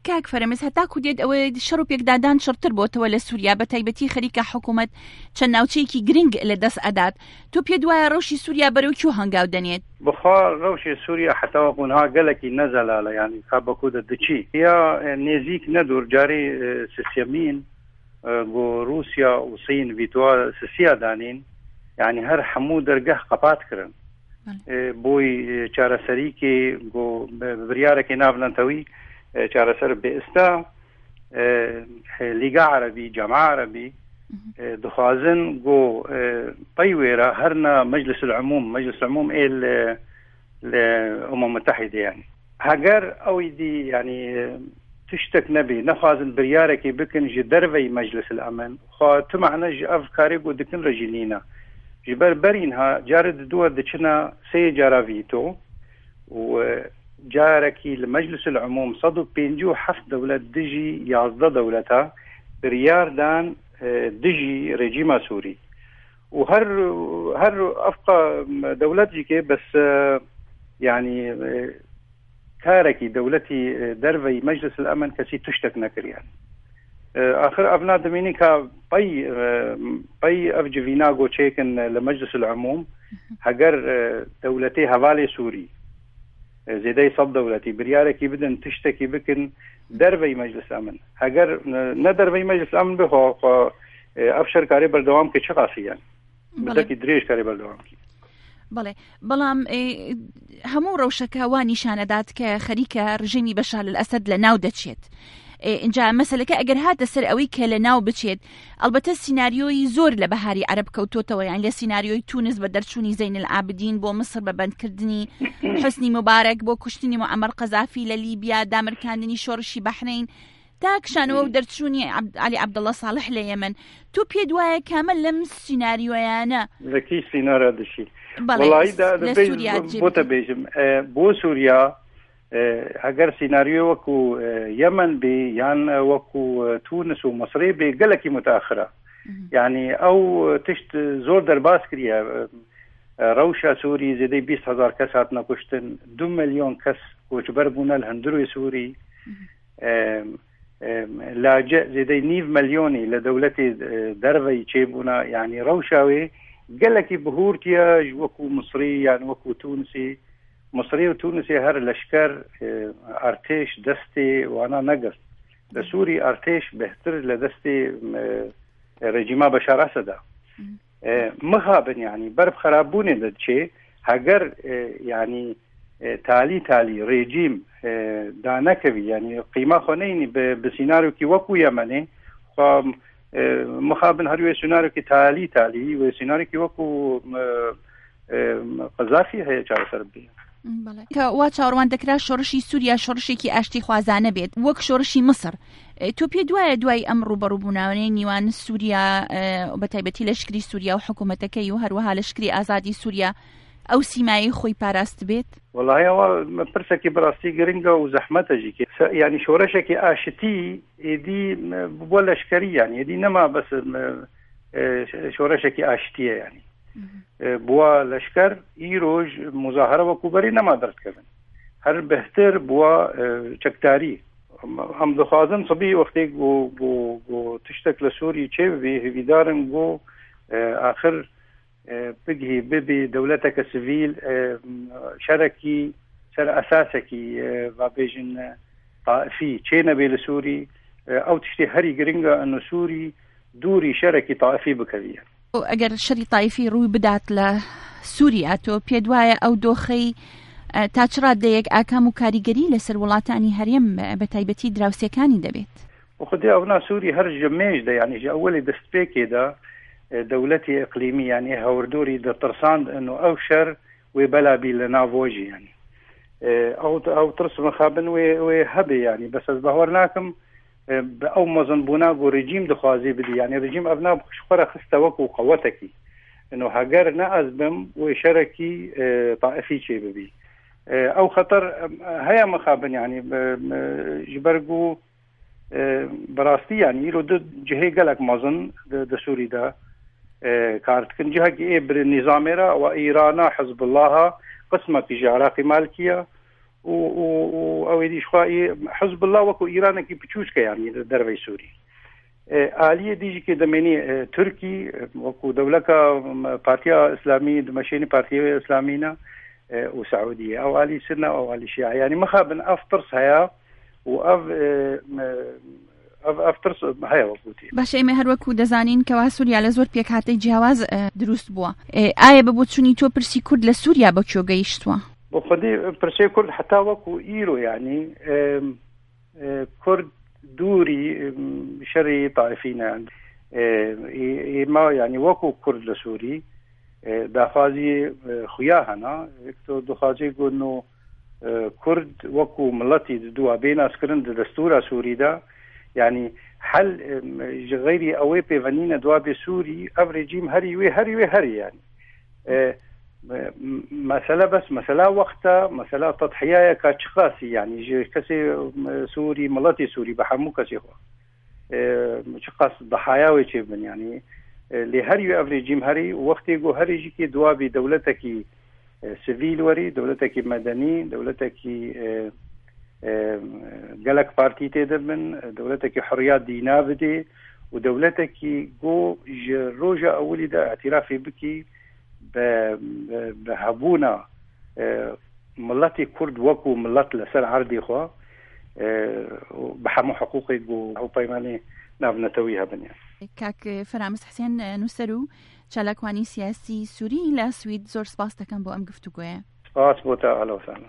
کاک فەرەمز هەتاکو دێت ئەوە شەڕ و پێکدادان شەڕتر بۆتەوە لە سووریا بە تایبەتی خەریکە حکوومەت چەند ناوچەیەکی گرنگ لە دەست ئەدات تۆ پێ دوایە ڕەوشی سووریا بەرەو کیو هەنگاو دەنێت بخوا ڕەوشی سووریا حتاوە بوونها گەلێکی نەزەلالە ینی کابەکوودە دچی یا نێزیک نەدور جاری سیستەمین بۆ رووسیا و سین ڤیتوا سسیا دانین یعنی هەر هەموو دەرگەح قەپات کردن بۆی چارەسەریکی بۆ بریارێکی ناونەتەوەی چارەسەر بێئستا لیگا عربی جەماع عربی دخوازن بۆ پەی وێرە هەرنا مەجلس العموم الأمم المتحدة يعني هەگەر ئەوی دی يعني تشتك نبي نخوازن برياركي بكن جي درفي مجلس الأمن خوا تمعنا جي أفكاري قو دكن رجلينا جبر برينها جارد دور دچنا سي جارا فيتو وجاركي لمجلس العموم صدو بينجو حف دولة دجي يازده دولتها بريار دان دجي رجيما سوري وهر أفقى دولتي كي بس يعني كاركي دولتي درفي مجلس الأمن كسي تشتك نكر يعني آخر أبناء دمينيكا باي أفجفينا قو تشيكن لمجلس العموم هجر دولتي هوالي سوري زيداي صد دولتي برياركي بدن تشتكي بكن درفي مجلس الأمن هجر ندرفي مجلس الأمن بخوا أفشر كاري بردوام كي شقاسي يعني بدكي دريش كاري بردوام كي بەڵام هەموو ڕەوشەکە وا نیشانەدات کە خەریکە ڕژیمی بەشار الئەسەد لە ناو دەچێت اینجا مەسەلەکە ئەگەر هاتە سەر ئەوەی کە لە ناو بچێت ئەلبەتە سیناریۆی زۆر لە بەهاری عەرەب کەوتۆتەوە یان لە سیناریۆی تونس بە دەرچوونی زەین العابدین بۆ مصر بە بەندکردنی حوسنی مبارەک بۆ کوشتنی موعەمەر قەزافی لە لیبیا دامرکاندنی شۆڕشی بەحرین تاکشانەوە و دەرچوونی علی عەبدەڵڵا ساڵح لە یەمەن تۆ پێ دوایە کامل لەم سیناریۆیانە لەکی سینارە دشی وڵی بۆتە بێژم بۆ سووریا ئەگەر سیناریۆ وەکو یەمەن بێ یان وەکو تونس و مەسرێ بێ گەلێکی متاخرە یعنی ئەو تشت زۆر دەرباز کریە ڕەوشە سووری زێدەی 20,000 کەس هاتنە کوشتن 2 ملیۆن کەس کۆچبەر بوونە لە هەندروی سووری لاجئ زێدەی 9 ملیۆنی لە دەولەتی دەرڤەی چێبوونە یعنی ڕەوشاوێ گەلێکی بهورتیە وەکو مصری یان وەکو تونسی مصری و تونسی هەر لەشکەر ئارتێش دەستی وانە نەگرت لە سووری ئارتێش بەهتر لە دەستی ڕێژیما بەشار ئەسەدا مخابن یعنی بەرف خراپبوونێ دەچێ هەگەر یعنی تالی رێجیم دانەکەوی یعنی قیمە خۆنەینی بە سیناریۆکی وەکو یەمەنێ مخابن هەروێ سیناریۆکی تالی و سیناریۆکی وەکو قەزافی هەیە چارەسەر بێ کە وا چاوەڕوان دەکرا شۆڕشی سووریا شۆڕشێکی ئاشتی خوازانە بێت وەک شۆڕشی مصر تۆ پێ دوای ئەم ڕوبەڕووبووناوانەی نیوان سووریا بەتایبەتی لەشکری سووریا و حکوومەتەکەی و هەروەها لەشکری ئازادی سووریا ئەو سیمایی خۆی پاراست بێت وڵایەوە پرسێکی بەڕاستی گرنگە و زەحمەتەژی ینی شۆڕشێکی ئاشتی ئێدی بۆ لەشکری یانی ئێدی نەما بەس شۆڕشێکی ئاشتیە ینی بووە لەشکەر ئیرۆژ مزاهرە وەکوبەری نەما دەستکردن هەر بەهتر بووە چەکداری ئەم دەخوازن سەبی وەختێک بۆ تشتێک لە سووری چێ ببێ هەویدارن بۆ ئاخر بگهی ببێ دەولەتێکە سڤیل شەرەکی سەر ئەساسێکی ڤابێژن تائفی چێ نەبێ لە سووری ئەو تشتی هەری گرنگە ئەنە سووری دووری شەرەکی تائفی بکەویە ئەگەر شەری تایفی ڕووی بدات لە سووریا تۆ پێ دوایە ئەو دۆخەی تا چ ڕادەیەک ئاکام و کاریگەری لەسەر وڵاتانی هەرێم بە تایبەتی دراوسەکانی دەبێت وخدي أبناء سوري هرج جميج ده يعني جا أولي دستبيكي ده دولتي إقليمي يعني هوردوري ده ترساند إنه أوشر وبلا بيلنافوجي يعني أو ترسم خابن وهبي يعني بس أزبهورناكم أو مزنبوناغو رجيم دخوازي بدي يعني رجيم أبناء شخورة خستوك وقوتكي إنه هاجر نأزبم وشركي طائفي شيء ببي أو خطر هيا مخابن يعني جبرجو براستي يعني لو جهة قالك مازن ده سوري ده كارت كن جهة إبر النظام را وإيران حزب الله قسمة في عراق مالكية و ئەوەی دیشخوایی حزب الله وەکو ئیرانێکی بچووچکە یانی دەرەوەی سووری ئالیە دیژی کە دەمێنی تورکی وەکو دەولەکە پارتیا ئیسلامی دمەشێنی پارتیە ئیسلامینە و سعودیە ئەو ئالی سنە ئەو ئالی شیعە یعنی مخابن ئەف ترس هەیە و ئەف ترس هەیە وەکوتی باش ئێمە هەروەکو دەزانین کەوا سووریا لە زۆر پێکهاتەی جیاواز دروست بووە ئایا بە بۆ چوونی تۆ پرسی کورد لە سووریا بە کێ گەیشتووە بۆ خودی پرسەی کورد حتا وەکو ئیرۆ یعنی کورد دووری شەڕی تایفینە ئێمە یعنی وەکو کورد لە سووری داخوازی خویا هەنا تۆ دخوازی گوتن و کورد وەکو مڵەتی دووە بێناسکردن دەستورە سووریدا یعنی حل غیری ئەوەی پەیوەندینە دوا بێ سووری ئەو ڕێجیم هەری یعنی مسألة بس مسألة وقتها مسألة تضحية كاشخاصي يعني كسي سوري ملاتي سوري بحمو كسي هو شخص ضحايا ويشي من يعني لهري افريجيم هري وقت يقو هري جي كي دوابي دولتك سيفيل وري دولتك مدني دولتك قالك بارتي تدبن دولتك حريات دينا بدي ودولتك جو روجا اولي دا اعترافي بكي بهبونا ملتي كرد وكو ملت لسر عربي خوا بحمو حقوقي و بيماني نابنتويها بنيا كاك فرامز حسين نوسرو چالاکوانی سیاسی سووری لە سوید زۆر سپاس دەکەم بۆ ئەم گفتوگۆیە. سپاس بۆ تا ئەهلا و سەهلا.